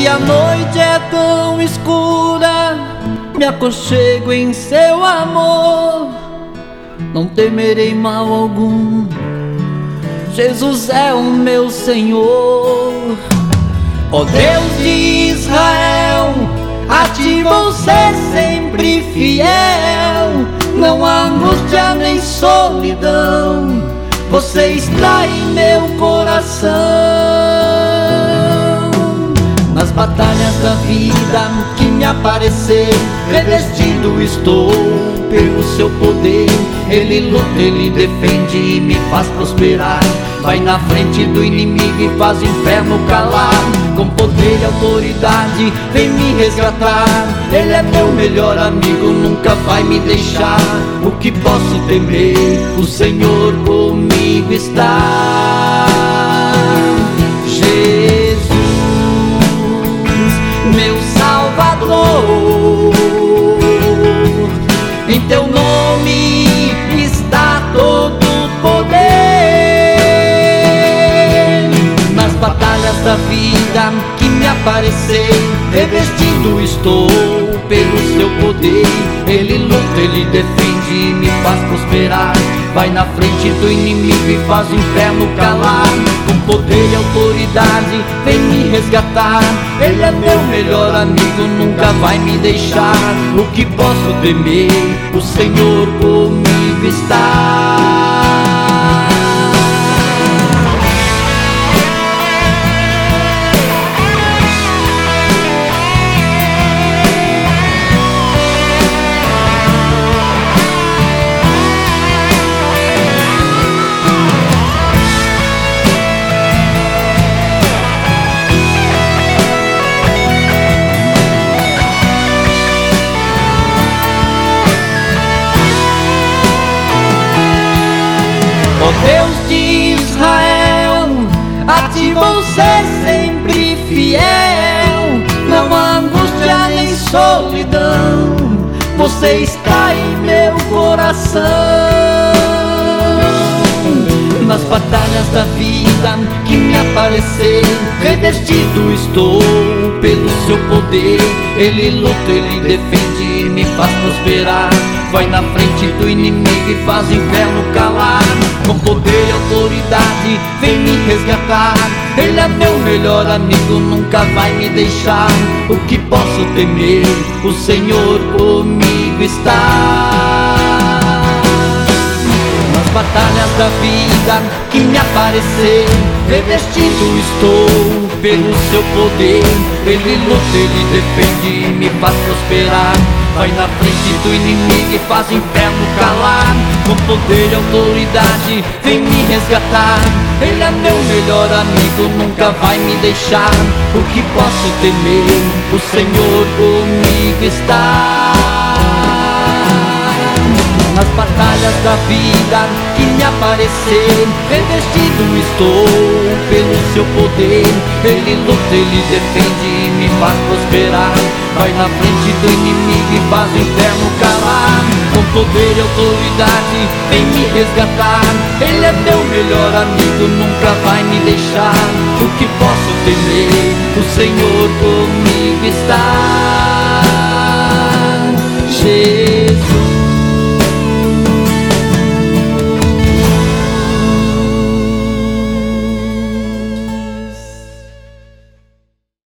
E a noite é tão escura, me aconchego em seu amor. Não temerei mal algum, Jesus é o meu Senhor. Ó Deus de Israel, a ti vou ser sempre fiel. Não há angústia nem solidão, você está em meu coração. Nas batalhas da vida que me aparecer, revestido estou pelo seu poder. Ele luta, ele defende e me faz prosperar. Vai na frente do inimigo e faz o inferno calar. Com poder e autoridade vem me resgatar. Ele é meu melhor amigo, nunca vai me deixar. O que posso temer? O Senhor comigo está. Jesus, meu Salvador, em teu nome está todo o poder. Nas batalhas da vida que me aparecer, revestido estou pelo seu poder. Ele luta, ele defende e me faz prosperar. Vai na frente do inimigo e faz o inferno calar. Com poder e autoridade vem me resgatar. Ele é meu melhor amigo, nunca vai me deixar. O que posso temer? O Senhor comigo está. Ó Deus de Israel, a ti vou ser sempre fiel. Não há angústia nem solidão, você está em meu coração. Nas batalhas da vida que me aparecer, revestido estou pelo seu poder. Ele luta, ele defende e me faz prosperar. Vai na frente do inimigo e faz o inferno calar. Com poder e autoridade vem me resgatar. Ele é meu melhor amigo, nunca vai me deixar. O que posso temer? O Senhor comigo está. Nas batalhas da vida que me aparecer, revestido estou pelo seu poder. Ele luta, ele defende e me faz prosperar. Vai na frente do inimigo e faz o inferno calar. Com poder e autoridade vem me resgatar. Ele é meu melhor amigo, nunca vai me deixar. O que posso temer? O Senhor comigo está. Nas batalhas da vida que me aparecer, revestido estou pelo seu poder. Ele luta, ele defende e me faz prosperar. Vai na frente do inimigo e faz o inferno calar. Com poder e autoridade vem me resgatar. Ele é meu melhor amigo, nunca vai me deixar. O que posso temer? O Senhor comigo está.